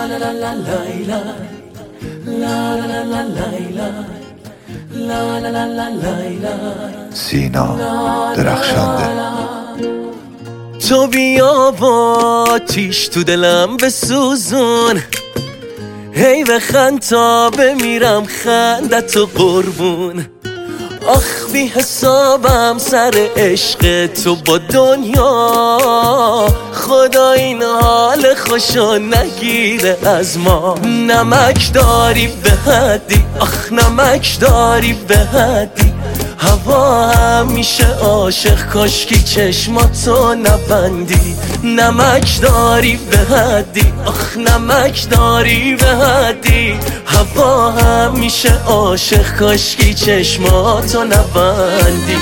سینا درخشنده. تو بیا با آتیش تو دلم بسوزون، هی بخند تا بمیرم خندتو قربون. آخ بی حسابم سر عشق تو با دنیا، خدا این حال خوشو نگیره از ما. نمک داری به حدی، آخ نمک داری به حدی، هوا همیشه عاشق کاشکی چشماتو نبندی. نمک داری به حدی، آخ نمک داری به حدی، هوا همیشه عاشق کاشکی چشماتو نبندی.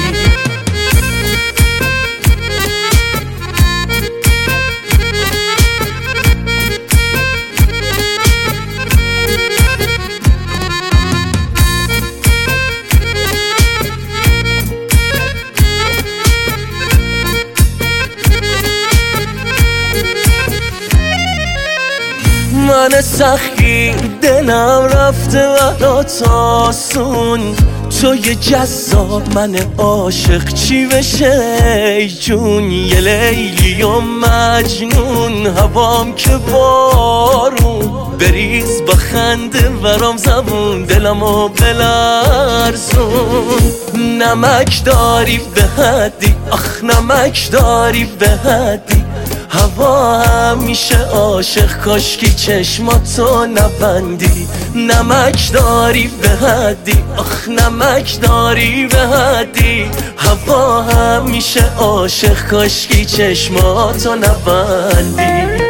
من سخی دلم رفته برات آسون، تو یه جذاب من عاشق چی بشه ای جون. یه لیلی و مجنون، هوام که بارون، بریز با خنده برام زبون دلمو بلرزون. نمک داری به حدی، آخ نمک داری به حدی، هوا همیشه عاشق کاشکی چشماتو نبندی. نمک داری به حدی، آخ نمک داری به حدی، هوا همیشه عاشق کاشکی چشماتو نبندی.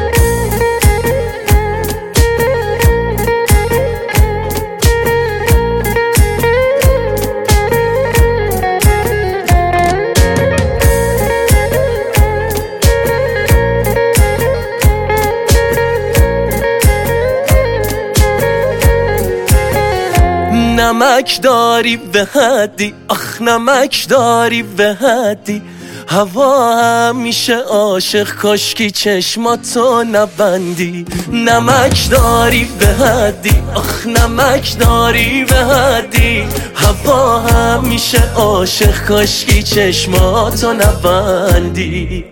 نمک داری به حدی، آخ نمک داری به حدی، هوا همیشه عاشق کاشکی چشماتو نبندی. نمک داری به حدی، آخ نمک داری به حدی، هوا همیشه عاشق کاشکی چشماتو نبندی.